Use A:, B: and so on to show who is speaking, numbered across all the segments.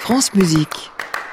A: France Musique.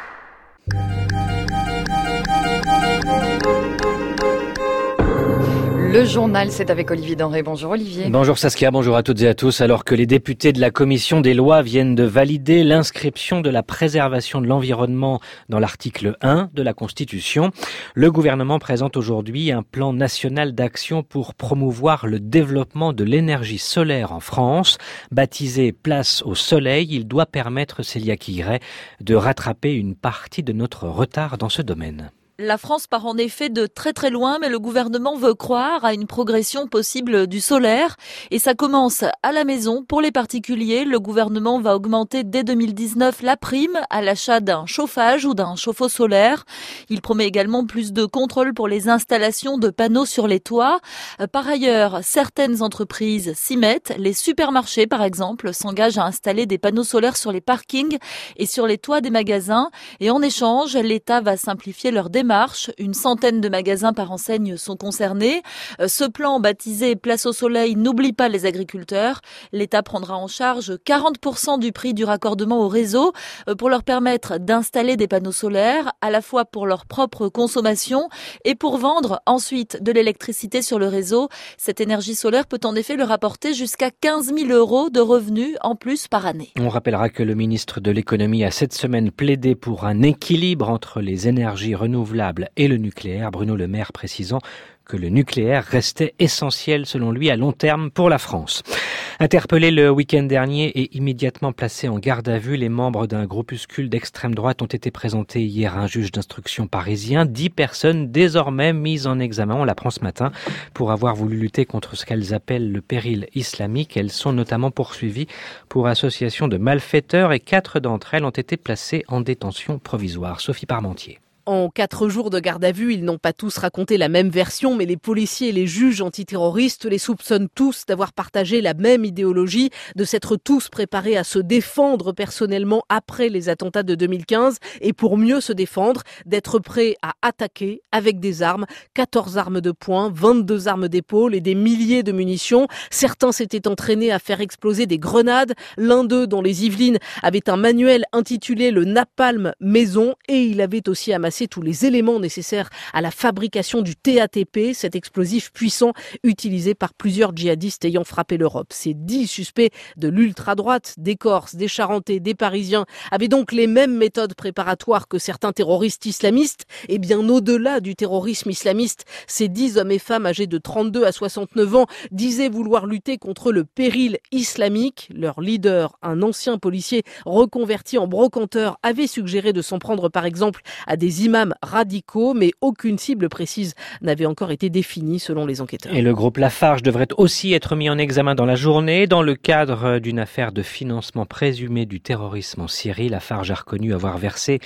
A: Le journal, c'est avec Olivier Denré. Bonjour Olivier.
B: Bonjour Saskia, bonjour à toutes et à tous. Alors que les députés de la Commission des lois viennent de valider l'inscription de la préservation de l'environnement dans l'article 1 de la Constitution, le gouvernement présente aujourd'hui un plan national d'action pour promouvoir le développement de l'énergie solaire en France. Baptisé Place au Soleil, il doit permettre, Célia Quigret, de rattraper une partie de notre retard dans ce domaine.
C: La France part en effet de très très loin, mais le gouvernement veut croire à une progression possible du solaire. Et ça commence à la maison. Pour les particuliers, le gouvernement va augmenter dès 2019 la prime à l'achat d'un chauffage ou d'un chauffe-eau solaire. Il promet également plus de contrôle pour les installations de panneaux sur les toits. Par ailleurs, certaines entreprises s'y mettent. Les supermarchés, par exemple, s'engagent à installer des panneaux solaires sur les parkings et sur les toits des magasins. Et en échange, l'État va simplifier leur démarche. Une centaine de magasins par enseigne sont concernés. Ce plan baptisé Place au Soleil n'oublie pas les agriculteurs. L'État prendra en charge 40% du prix du raccordement au réseau pour leur permettre d'installer des panneaux solaires, à la fois pour leur propre consommation et pour vendre ensuite de l'électricité sur le réseau. Cette énergie solaire peut en effet leur apporter jusqu'à 15 000 € de revenus en plus par année.
B: On rappellera que le ministre de l'économie a cette semaine plaidé pour un équilibre entre les énergies renouvelables et le nucléaire, Bruno Le Maire précisant que le nucléaire restait essentiel selon lui à long terme pour la France. Interpellés le week-end dernier et immédiatement placés en garde à vue, les membres d'un groupuscule d'extrême droite ont été présentés hier à un juge d'instruction parisien. 10 personnes désormais mises en examen, on l'apprend ce matin, pour avoir voulu lutter contre ce qu'elles appellent le péril islamique. Elles sont notamment poursuivies pour association de malfaiteurs et 4 d'entre elles ont été placées en détention provisoire. Sophie Parmentier.
D: En 4 jours de garde à vue, ils n'ont pas tous raconté la même version, mais les policiers et les juges antiterroristes les soupçonnent tous d'avoir partagé la même idéologie, de s'être tous préparés à se défendre personnellement après les attentats de 2015 et pour mieux se défendre, d'être prêts à attaquer avec des armes, 14 armes de poing, 22 armes d'épaule et des milliers de munitions. Certains s'étaient entraînés à faire exploser des grenades. L'un d'eux, dans les Yvelines, avait un manuel intitulé le Napalm Maison et il avait aussi amassé tous les éléments nécessaires à la fabrication du TATP, cet explosif puissant utilisé par plusieurs djihadistes ayant frappé l'Europe. Ces 10 suspects de l'ultra-droite, des Corses, des Charentais, des Parisiens, avaient donc les mêmes méthodes préparatoires que certains terroristes islamistes. Et bien au-delà du terrorisme islamiste, ces 10 hommes et femmes âgés de 32 à 69 ans disaient vouloir lutter contre le péril islamique. Leur leader, un ancien policier reconverti en brocanteur, avait suggéré de s'en prendre par exemple à des imams radicaux, mais aucune cible précise n'avait encore été définie selon les enquêteurs.
B: Et le groupe Lafarge devrait aussi être mis en examen dans la journée. Dans le cadre d'une affaire de financement présumé du terrorisme en Syrie, Lafarge a reconnu avoir versé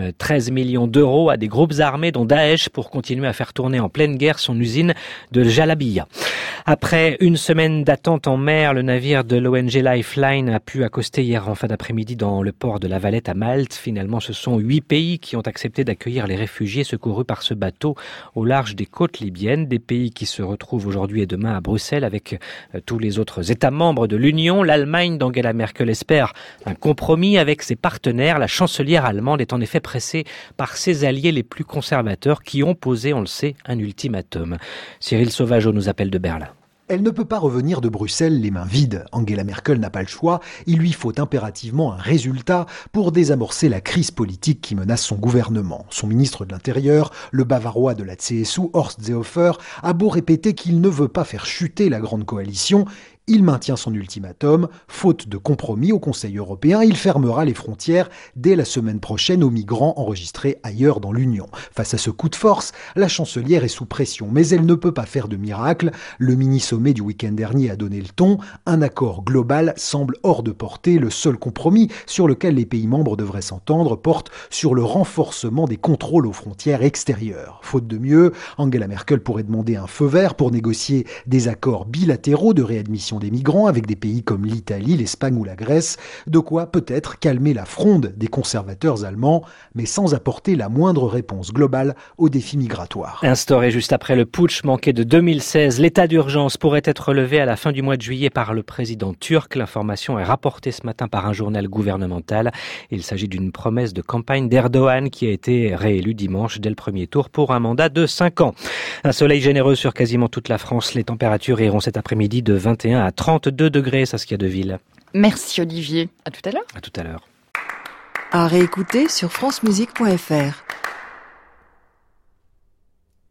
B: 13 millions d'euros à des groupes armés dont Daesh pour continuer à faire tourner en pleine guerre son usine de Jalabia. Après une semaine d'attente en mer, le navire de l'ONG Lifeline a pu accoster hier en fin d'après-midi dans le port de La Valette à Malte. Finalement, ce sont 8 pays qui ont accepté d'accueillir les réfugiés secourus par ce bateau au large des côtes libyennes, des pays qui se retrouvent aujourd'hui et demain à Bruxelles avec tous les autres États membres de l'Union. L'Allemagne d'Angela Merkel espère un compromis avec ses partenaires. La chancelière allemande est en effet pressée par ses alliés les plus conservateurs qui ont posé, on le sait, un ultimatum. Cyril Sauvageau nous appelle de Berlin.
E: Elle ne peut pas revenir de Bruxelles les mains vides. Angela Merkel n'a pas le choix. Il lui faut impérativement un résultat pour désamorcer la crise politique qui menace son gouvernement. Son ministre de l'Intérieur, le bavarois de la CSU, Horst Seehofer, a beau répéter qu'il ne veut pas faire chuter la grande coalition. Il maintient son ultimatum. Faute de compromis au Conseil européen, il fermera les frontières dès la semaine prochaine aux migrants enregistrés ailleurs dans l'Union. Face à ce coup de force, la chancelière est sous pression, mais elle ne peut pas faire de miracle. Le mini-sommet du week-end dernier a donné le ton. Un accord global semble hors de portée. Le seul compromis sur lequel les pays membres devraient s'entendre porte sur le renforcement des contrôles aux frontières extérieures. Faute de mieux, Angela Merkel pourrait demander un feu vert pour négocier des accords bilatéraux de réadmission des migrants avec des pays comme l'Italie, l'Espagne ou la Grèce, de quoi peut-être calmer la fronde des conservateurs allemands, mais sans apporter la moindre réponse globale aux défis migratoires.
B: Instauré juste après le putsch manqué de 2016, l'état d'urgence pourrait être levé à la fin du mois de juillet par le président turc. L'information est rapportée ce matin par un journal gouvernemental. Il s'agit d'une promesse de campagne d'Erdogan qui a été réélu dimanche dès le premier tour pour un mandat de 5 ans. Un soleil généreux sur quasiment toute la France. Les températures iront cet après-midi de 21 à 32 degrés, Saskia Deville.
A: Merci Olivier. À tout à l'heure.
B: À tout à l'heure.
F: À réécouter sur francemusique.fr.